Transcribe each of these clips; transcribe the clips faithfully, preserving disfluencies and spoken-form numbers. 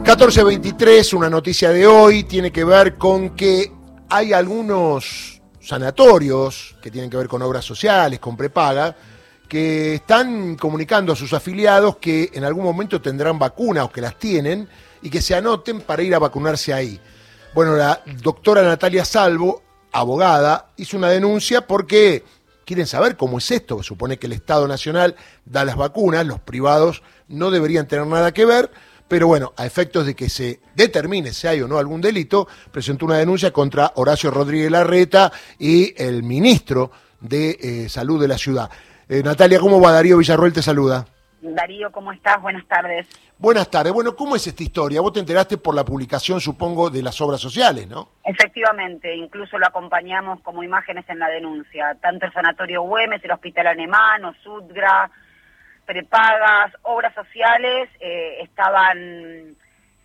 catorce veintitrés, una noticia de hoy, tiene que ver con que hay algunos sanatorios que tienen que ver con obras sociales, con prepaga, que están comunicando a sus afiliados que en algún momento tendrán vacunas o que las tienen y que se anoten para ir a vacunarse ahí. Bueno, la doctora Natalia Salvo, abogada, hizo una denuncia porque quieren saber cómo es esto. Supone que el Estado Nacional da las vacunas, los privados no deberían tener nada que ver, pero bueno, a efectos de que se determine si hay o no algún delito, presentó una denuncia contra Horacio Rodríguez Larreta y el ministro de eh, Salud de la ciudad. Eh, Natalia, ¿cómo va? Darío Villarroel te saluda. Darío, ¿cómo estás? Buenas tardes. Buenas tardes. Bueno, ¿cómo es esta historia? Vos te enteraste por la publicación, supongo, de las obras sociales, ¿no? Efectivamente, incluso lo acompañamos como imágenes en la denuncia. Tanto el Sanatorio Güemes, el Hospital Alemán, Osudgra, prepagas, obras sociales, eh, estaban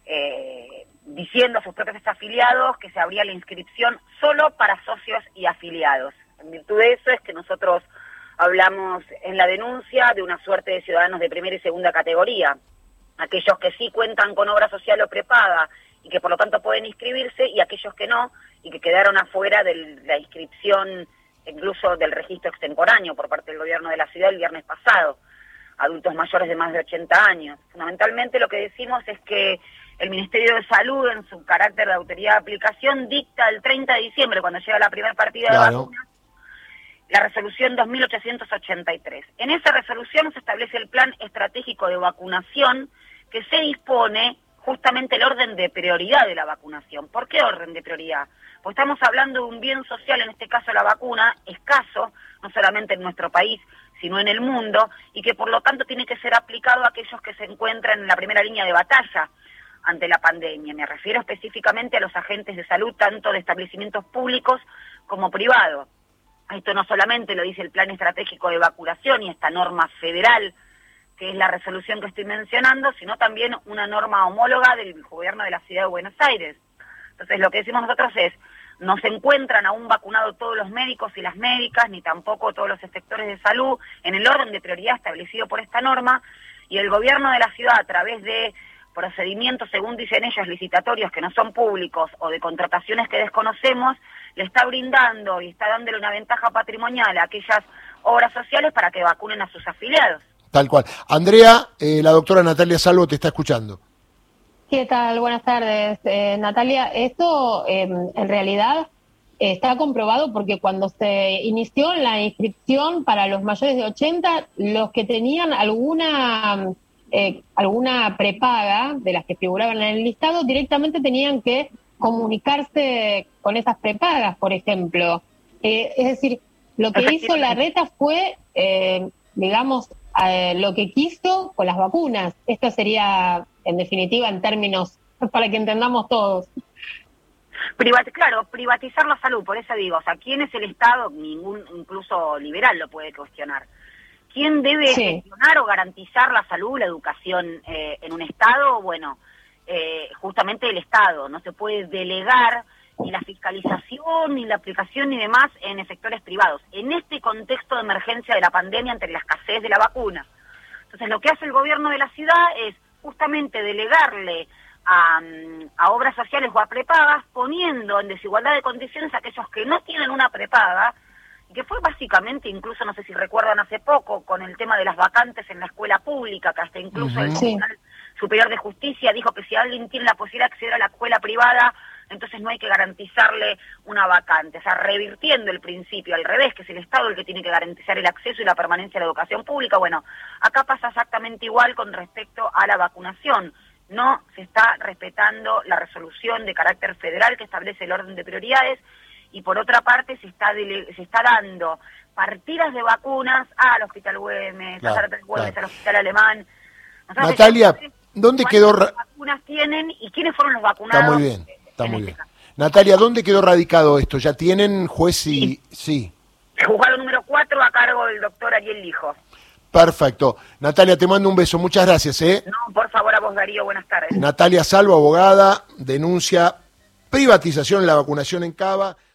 eh, diciendo a sus propios afiliados que se abría la inscripción solo para socios y afiliados. En virtud de eso es que nosotros hablamos en la denuncia de una suerte de ciudadanos de primera y segunda categoría, aquellos que sí cuentan con obra social o prepaga y que por lo tanto pueden inscribirse, y aquellos que no y que quedaron afuera de la inscripción, incluso del registro extemporáneo por parte del gobierno de la ciudad el viernes pasado, adultos mayores de más de ochenta años. Fundamentalmente lo que decimos es que el Ministerio de Salud, en su carácter de autoridad de aplicación, dicta el treinta de diciembre, cuando llega la primera partida claro. de vacunas, la resolución dos mil ochocientos ochenta y tres. En esa resolución se establece el plan estratégico de vacunación que se dispone justamente el orden de prioridad de la vacunación. ¿Por qué orden de prioridad? Pues estamos hablando de un bien social, en este caso la vacuna, escaso, no solamente en nuestro país, sino en el mundo, y que por lo tanto tiene que ser aplicado a aquellos que se encuentran en la primera línea de batalla ante la pandemia. Me refiero específicamente a los agentes de salud, tanto de establecimientos públicos como privados. Esto no solamente lo dice el Plan Estratégico de Vacunación y esta norma federal, que es la resolución que estoy mencionando, sino también una norma homóloga del gobierno de la Ciudad de Buenos Aires. Entonces, lo que decimos nosotros es, no se encuentran aún vacunados todos los médicos y las médicas, ni tampoco todos los sectores de salud, en el orden de prioridad establecido por esta norma, y el gobierno de la ciudad, a través de procedimientos, según dicen ellos, licitatorios que no son públicos o de contrataciones que desconocemos, le está brindando y está dándole una ventaja patrimonial a aquellas obras sociales para que vacunen a sus afiliados. Tal cual. Andrea, eh, la doctora Natalia Salvo te está escuchando. ¿Qué tal? Buenas tardes. Eh, Natalia, esto eh, en realidad eh, está comprobado porque cuando se inició la inscripción para los mayores de ochenta, los que tenían alguna... Eh, alguna prepaga de las que figuraban en el listado, directamente tenían que comunicarse con esas prepagas, por ejemplo. Eh, es decir, lo que hizo Larreta fue, eh, digamos, eh, lo que quiso con las vacunas. Esto sería, en definitiva, en términos, para que entendamos todos. Privat- claro, privatizar la salud, por eso digo, o sea, ¿quién es el Estado? Ningún, incluso liberal lo puede cuestionar. ¿Quién debe sí. gestionar o garantizar la salud, la educación eh, en un Estado? Bueno, eh, justamente el Estado. No se puede delegar ni la fiscalización, ni la aplicación, ni demás en sectores privados. En este contexto de emergencia de la pandemia ante la escasez de la vacuna. Entonces, lo que hace el gobierno de la ciudad es justamente delegarle a, a obras sociales o a prepagas, poniendo en desigualdad de condiciones a aquellos que no tienen una prepaga, que fue básicamente, incluso no sé si recuerdan hace poco, con el tema de las vacantes en la escuela pública, que hasta incluso uh-huh. el Tribunal Superior de Justicia dijo que si alguien tiene la posibilidad de acceder a la escuela privada, entonces no hay que garantizarle una vacante. O sea, revirtiendo el principio, al revés, que es el Estado el que tiene que garantizar el acceso y la permanencia a la educación pública. Bueno, acá pasa exactamente igual con respecto a la vacunación. No se está respetando la resolución de carácter federal que establece el orden de prioridades, y por otra parte se está dele- se está dando partidas de vacunas al Hospital Güemes, claro, al, Güemes claro. al Hospital Alemán. Nosotros Natalia, ¿dónde quedó? ¿Cuántas vacunas tienen y quiénes fueron los vacunados? Está muy bien, está muy bien. Caso? Natalia, ¿dónde quedó radicado esto? ¿Ya tienen juez y...? Sí. sí. El juzgado número cuatro a cargo del doctor Ariel Lijo. Perfecto. Natalia, te mando un beso. Muchas gracias, ¿eh? No, por favor, a vos, Darío. Buenas tardes. Natalia Salvo, abogada, denuncia privatización de la vacunación en Cava.